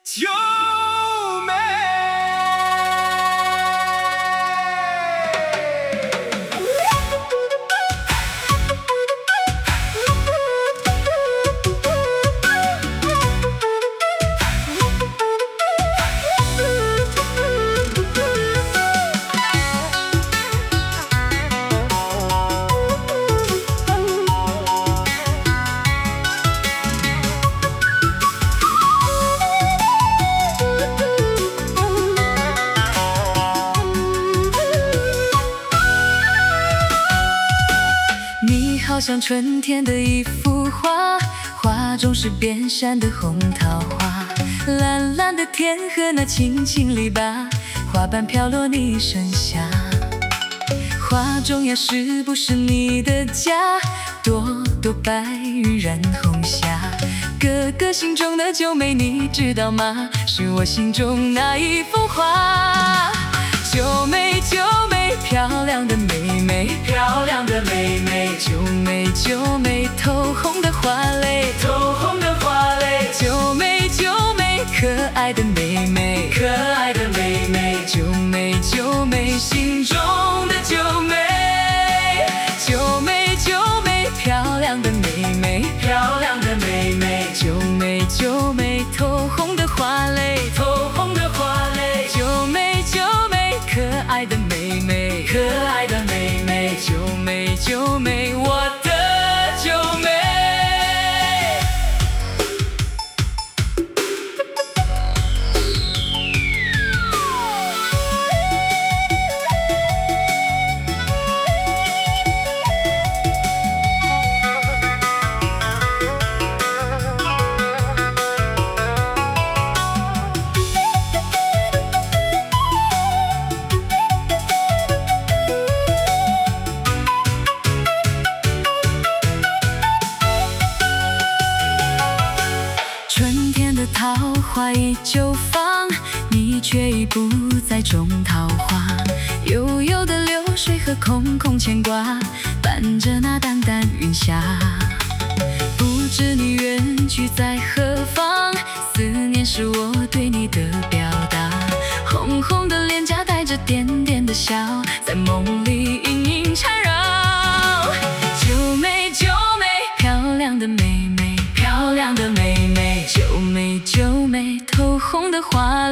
九妹。 你好像春天的一幅画，画中是遍山的红桃花，蓝蓝的天和那青青篱笆，花瓣飘落你身下。画中呀，是不是你的家？朵朵白云染红霞，哥哥心中的九妹你知道吗？是我心中那一幅画。九妹九妹，漂亮的妹妹，漂亮的妹妹，九妹九妹，透红的花蕾，透红的花蕾，九妹九妹，可爱的妹妹，可爱的妹妹，九妹九妹，心中的九妹，九妹九妹，漂亮的妹妹，漂亮的妹妹，九妹九妹，透红的花蕾，透红的花蕾，九妹九妹，可爱的妹妹，可爱的妹妹，九妹九妹，我的九妹。春天的桃花依旧放，你却已不再种桃花。悠悠的流水和空空牵挂，伴着那淡淡云霞。不知你远去在何方，思念是我对你的表达。红红的脸颊带着点点的笑，在梦里隐隐缠绕。九妹九妹，漂亮的妹妹，漂亮的妹妹，九妹九妹，透红的花